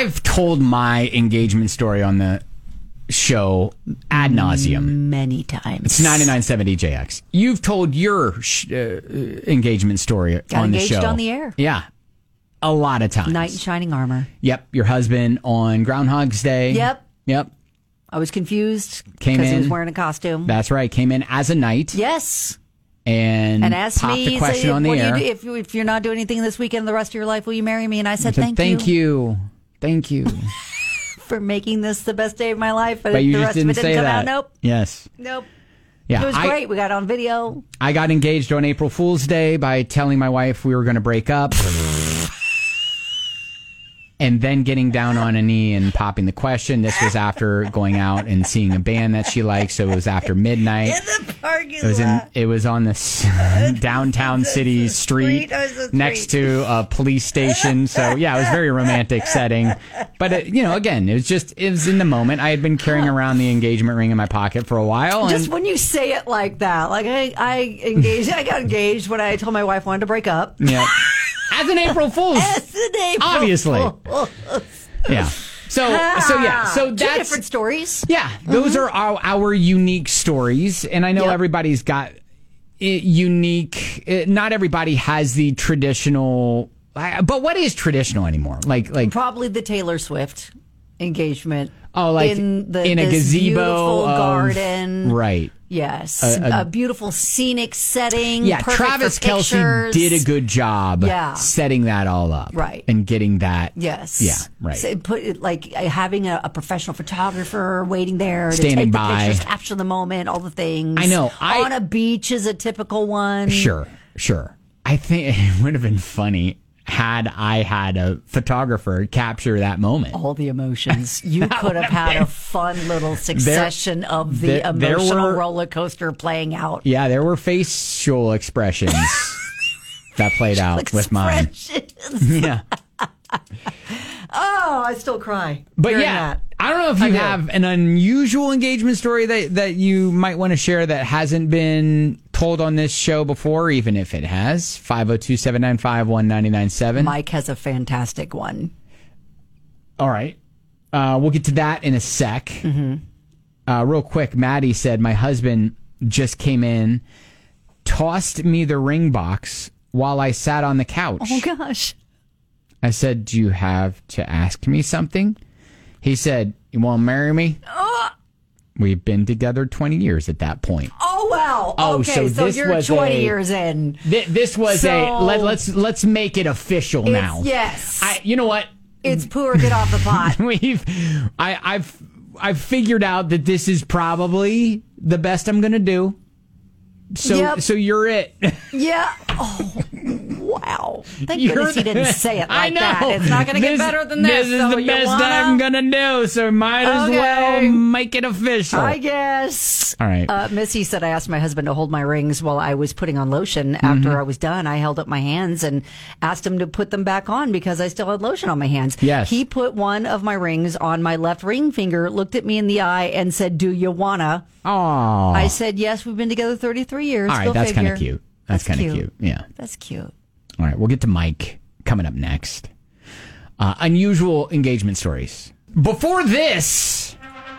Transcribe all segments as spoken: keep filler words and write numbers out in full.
I've told my engagement story on the show ad nauseum many times. It's ninety-nine seventy J X. You've told your sh- uh, engagement story Got on the engaged show on the air. Yeah, a lot of times. Knight in shining armor. Yep, your husband on Groundhog's Day. Yep. Yep. I was confused Came because he in- was wearing a costume. That's right. Came in as a knight Yes. and, And asked popped me, the question so on the what do air. you do, if, you- if you're not doing anything this weekend the rest of your life, will you marry me? And I said, I said, thank, thank you. Thank you. for making this the best day of my life. But, But if you the just rest didn't of it say didn't come that. out, nope. Yes. Nope. Yeah. It was I, great. We got on video. I got engaged on April Fool's Day by telling my wife we were going to break up. And then getting down on a knee and popping the question. This was after going out and seeing a band that she liked, so it was after midnight. In the parking It was in. It was on this downtown city street street. next to a police station. So yeah, it was a very romantic setting. But it, you know, again, it was just it was in the moment. I had been carrying around the engagement ring in my pocket for a while. Just and, when you say it like that, like I, I engaged, I got engaged when I told my wife I wanted to break up. yeah, as an April Fool's, As an April obviously. Fool. Yeah. So so yeah. So Two that's different stories. Yeah, those are our, our unique stories, and I know Yep. everybody's got uh, unique. Uh, not everybody has the traditional. Uh, but what is traditional anymore? Like like Probably the Taylor Swift engagement. oh like in, the, in a this gazebo beautiful of- garden. right? Yes, A- a- a, beautiful scenic setting. Yeah, perfect Travis for Kelce pictures. did a good job. Yeah. setting that all up. Right. and getting that. Yes. Yeah, right. So it put it, like uh, having a, a professional photographer waiting there Standing to take by. the pictures, capture the moment, all the things. I know, I- on a beach is a typical one. Sure, sure. I think it would have been funny had I had a photographer capture that moment. All the emotions. You could have had a fun little succession of the there- there emotional were- roller coaster playing out. Yeah, there were facial expressions that played out with mine. Expressions. Yeah. Oh, I still cry. But hearing yeah, that. I don't know if you I do. have an unusual engagement story that, that you might want to share that hasn't been told on this show before, even if it has. five oh two, seven nine five, one nine nine seven. Mike has a fantastic one. All right. Uh, we'll get to that in a sec. Mm-hmm. Uh, real quick, Maddie said, my husband just came in, tossed me the ring box while I sat on the couch. Oh, gosh. I said, do you have to ask me something? He said, you want to marry me? We've been together twenty years at that point. Oh, wow. Oh, okay, so so, this you're was twenty a- years in. Th- this was So- a, let, let's let's make it official It's- now. yes. I, you know what? It's poor, get off the pot. We've, I, I've, I've figured out that this is probably the best I'm going to do. So, Yep. so you're it. Yeah. Oh, wow. Thank You're goodness he the- didn't say it I like know. that. It's not going to get This- better than this. This is so the you best wanna? I'm going to do, so might as Okay. well make it official. I guess. All right. Uh, Missy said I asked my husband to hold my rings while I was putting on lotion. After Mm-hmm. I was done, I held up my hands and asked him to put them back on because I still had lotion on my hands. Yes. He put one of my rings on my left ring finger, looked at me in the eye, and said, "Do you wanna?" Aw. I said, "Yes, we've been together thirty-three years." All right, Go that's kind figure. of cute. That's, That's kind of cute. cute. Yeah. That's cute. All right, we'll get to Mike coming up next. Uh, unusual engagement stories. Before this,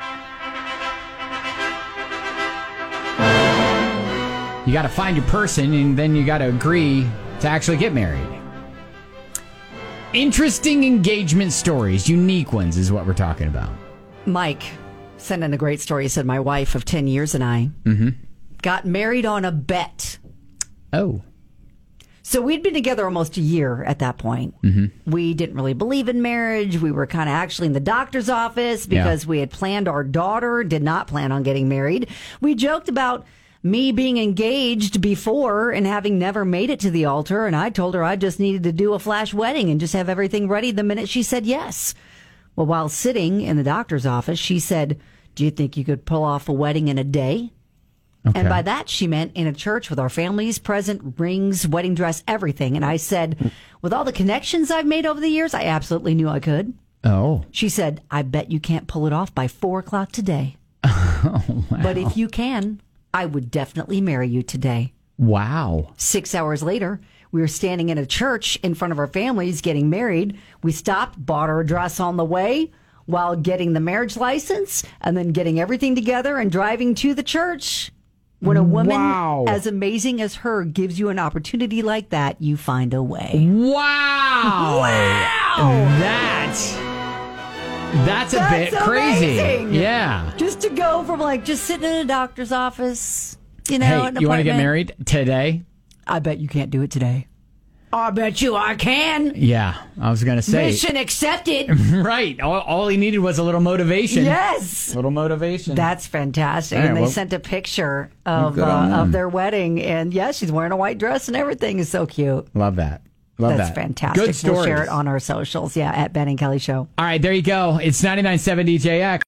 you got to find your person, and then you got to agree to actually get married. Interesting engagement stories, unique ones, is what we're talking about. Mike sent in a great story. He said, my wife of ten years and I Mm-hmm. got married on a bet. Oh. So we'd been together almost a year at that point. Mm-hmm. We didn't really believe in marriage. We were kind of actually in the doctor's office because Yeah. we had planned our daughter, did not plan on getting married. We joked about me being engaged before and having never made it to the altar. And I told her I just needed to do a flash wedding and just have everything ready the minute she said yes. Well, while sitting in the doctor's office, she said, "Do you think you could pull off a wedding in a day?" Okay. And by that, she meant in a church with our families present, rings, wedding dress, everything. And I said, with all the connections I've made over the years, I absolutely knew I could. Oh. She said, "I bet you can't pull it off by four o'clock today. Oh, wow. But if you can, I would definitely marry you today." Wow. Six hours later, We were standing in a church in front of our families getting married. We stopped, bought her a dress on the way while getting the marriage license and then getting everything together and driving to the church. When a woman Wow. as amazing as her gives you an opportunity like that, you find a way. Wow. Wow. That, that's a That's bit crazy. amazing. Yeah. Just to go from like just sitting in a doctor's office, you know, Hey, an you want to get appointment. married today? I bet you can't do it today. I bet you I can. Yeah, I was going to say. Mission accepted. Right. All, all he needed was a little motivation. Yes. A little motivation. That's fantastic. All right, and they well- sent a picture of Good on uh, them. of their wedding. And yes, she's wearing a white dress and everything is so cute. Love that. Love That's that. fantastic. Good stories. We'll share it on our socials. Yeah, at Ben and Kelly Show. All right, there you go. It's ninety-nine point seven D J X.